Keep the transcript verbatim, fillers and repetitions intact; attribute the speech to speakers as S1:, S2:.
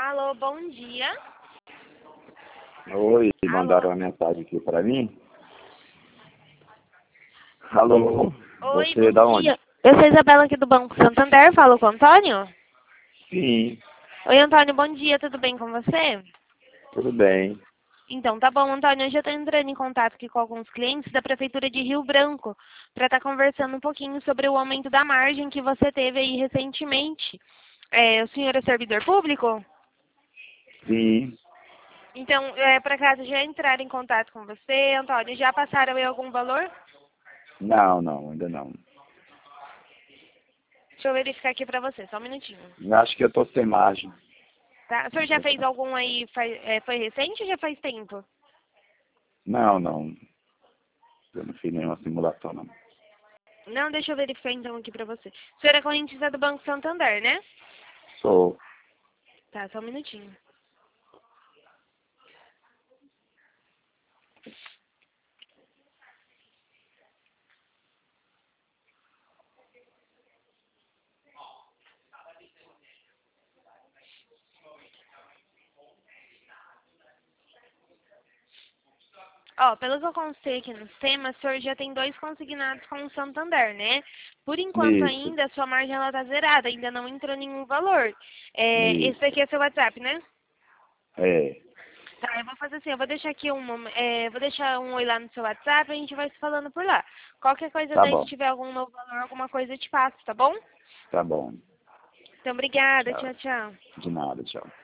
S1: Alô, bom dia.
S2: Oi,
S1: Alô?
S2: mandaram uma mensagem aqui pra mim. Alô,
S1: Oi,
S2: você é da
S1: bom
S2: onde?
S1: dia. Eu sou a Isabela aqui do Banco Santander, falo com o Antônio?
S2: Sim,
S1: Oi, Antônio, bom dia, tudo bem com você?
S2: tudo bem.
S1: Então, tá bom, Antônio, eu já estou entrando em contato aqui com alguns clientes da Prefeitura de Rio Branco para estar conversando um pouquinho sobre o aumento da margem que você teve aí recentemente. É, o senhor é servidor público?
S2: Sim,
S1: Então, é, para caso já entrar em contato com você, Antônio, já passaram aí algum valor?
S2: não, não, ainda não.
S1: Deixa eu verificar aqui para você, só um minutinho.
S2: Eu acho que eu tô sem margem.
S1: Tá? O senhor já fez algum aí, faz, é, foi recente ou já faz tempo?
S2: Não, não, eu não fiz nenhuma simulação, não.
S1: Não, deixa eu verificar então aqui pra você. O senhor é correntista do Banco Santander, né?
S2: Sou.
S1: Tá, só um minutinho. Ó, pelo que eu constei aqui no sistema, o senhor já tem dois consignados com o Santander, né? Por enquanto
S2: Isso,
S1: ainda, a sua margem ela tá zerada, ainda não entrou nenhum valor. É, esse
S2: isso,
S1: aqui é seu WhatsApp, né?
S2: é,
S1: Tá, eu vou fazer assim, eu vou deixar aqui um, é, vou deixar um oi lá no seu WhatsApp e a gente vai se falando por lá. Qualquer coisa
S2: tá
S1: daí, se
S2: bom,
S1: tiver algum novo valor, alguma coisa eu te passo, tá bom?
S2: tá bom.
S1: Então, obrigada,
S2: Tchau,
S1: tchau, tchau.
S2: de nada, tchau.